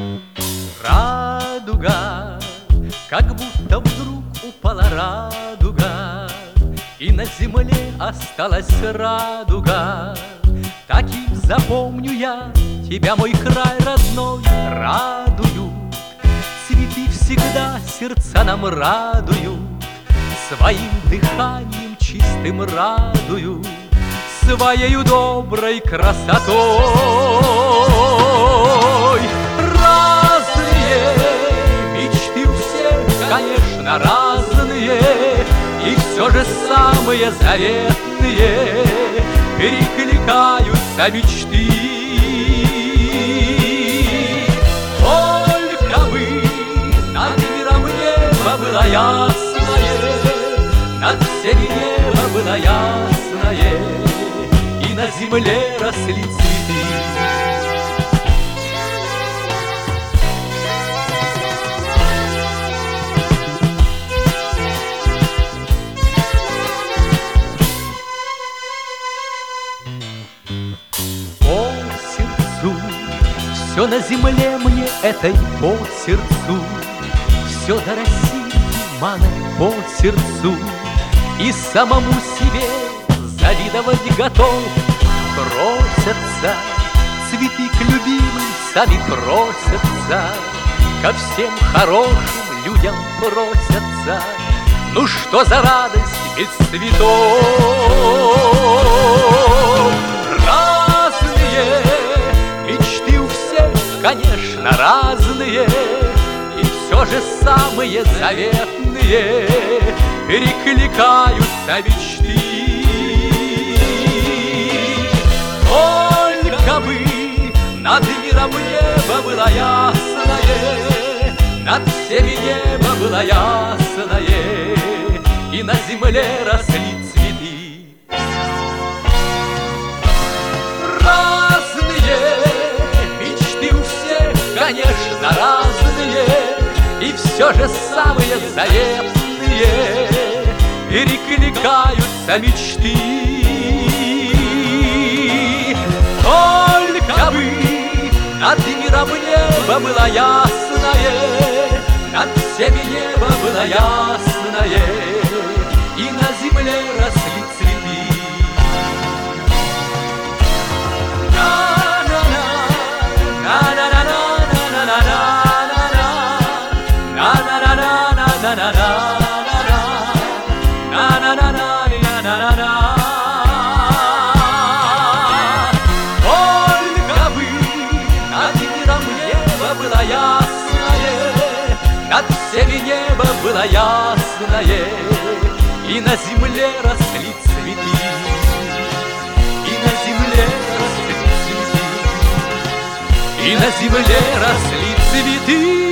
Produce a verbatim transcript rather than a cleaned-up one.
Радуга, как будто вдруг упала радуга, и на земле осталась радуга. Таким запомню я тебя, мой край родной, радуют. Цветы всегда сердца нам радуют, своим дыханием чистым радуют, своею доброй красотой. Разные мечты у всех, конечно, разные, и все же самые заветные перекликаются мечты. Только бы над миром небо было ясное, над всеми небо было ясное, и на земле росли цветы. По сердцу, все на земле мне этой по сердцу, все до России манит по сердцу, и самому себе завидовать готов. Просятся цветы к любимым, сами просятся, ко всем хорошим людям просятся. Ну что за радость без цветов? Разные мечты у всех, конечно, разные, и все же самые заветные перекликаются мечты. Только бы над миром небо было ясное, над всеми небо было ясное, и на земле росли цветы. Разные мечты у всех, конечно, разные, и все же самые заветные перекликаются мечты. Только бы над миром небо было ясное, над всеми небо было ясное, и на земле росли цветы. Только бы над миром небо было ясное, над всеми небо было ясное, и на земле росли цветы, и на земле росли цветы, и на земле росли цветы.